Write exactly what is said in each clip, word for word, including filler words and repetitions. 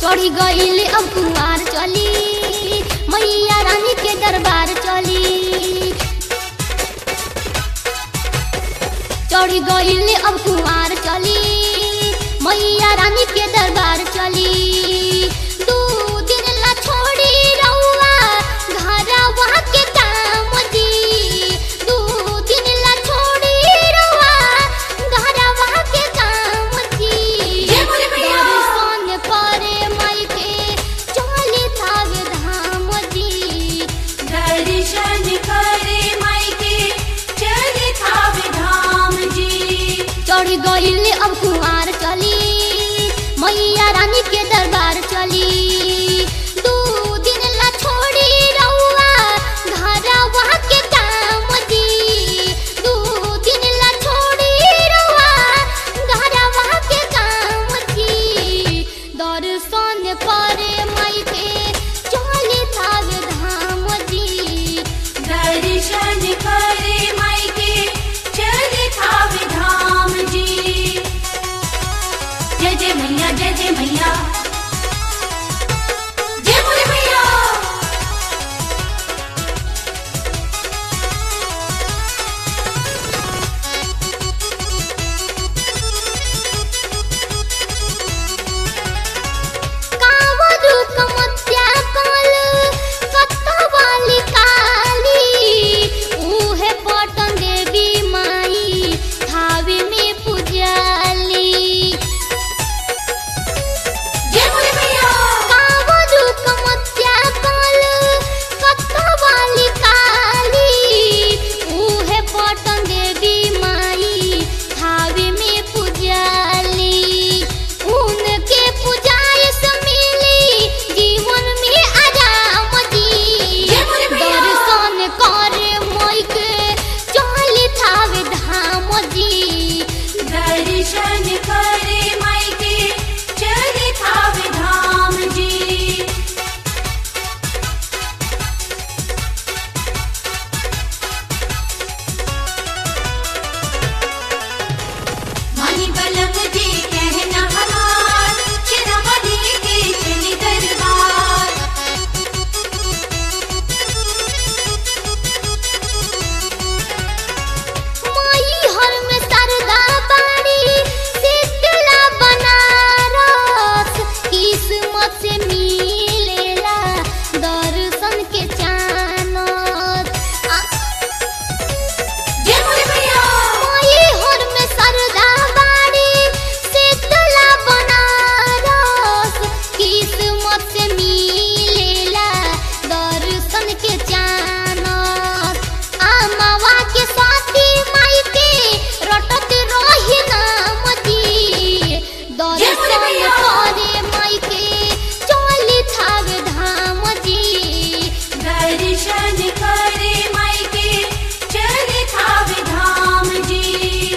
चढ़ी गईल अब कुंवार चली, मैया रानी के दरबार चली। चढ़ी गईल अब कुंवार चली, मैया रानी के दरबार चली। दू दिन ला छोड़ी रउआ घरवा के काम दी, दू दिन ला छोड़ी रउआ घरवा के काम दी। दर्शन करे माई के चली थावे धाम दी, दर्शन करे माई के चली थावे धाम जी। चढ़ गईल अब कुंवार चली, मैया रानी के दरबार चली। दू दिन ला छोड़ी रउआ घरवा के काम दी, दू दिन ला छोड़ी रउआ घरवा के काम दी। दर्शन करे माई के चली थावे धाम दी, दर्शन करे माई के चली थावे धाम जी। जय जय मैया जय जय मैया जय बोले मैया। कावरू कमत्या कल कत्तवाली काली, उहे पटन देवी माई थावे में पूजाली। जय बोले मैया। कावरू कमत्या कल कत्तवाली काली, उहे पटन देवी माई थावे में पूजाली। उनके पूजाए से मिली जीवन में आराम दी, जय बोले मैया। दर्शन करे माई के चली थावे धाम दी, दर्शन करे माई के चली थावे धाम जी। मानी पलक जी कहना हमार, चिरवली के चली दरबार। माई हर में सरदा बाड़ी शीतला बनारस, किस्मत से मिलेला दर्शन के चानस। आ- जय बोले मैया। माई हर में सरदा बाड़ी शीतला बनारस, किस्मत से मिलेला दर्शन के चानस। आमावा के साथी माई के रटत रही नाम दी, दर्शन करे माई के चली थावे धाम दी, दर्शन करे माई के चली थावे धाम जी।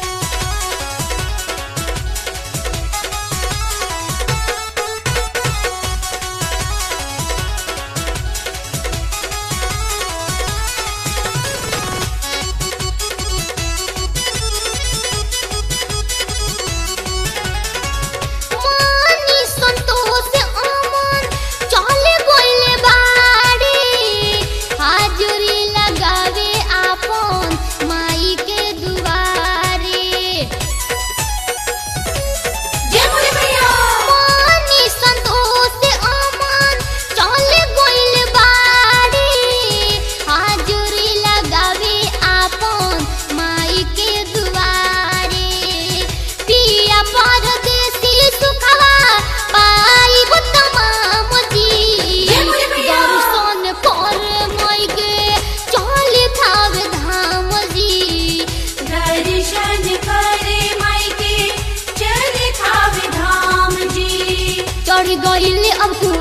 मानी संतोष अमन चले गइले बाड़ी, हाजुरी लगावे आपन माई के दुआरे। जय बोले मैया। मानी संतोष अमन चले गइले बाड़ी, हाजुरी लगावे आपन माई के दुआरे। पिया परदेसी सुखवा पाइब तमाम दी, जय बोले मैया। दर्शन करे माई के चली थावे धाम दी, दर्शन करे माई के चली थावे धाम जी। चढ़ गईल अब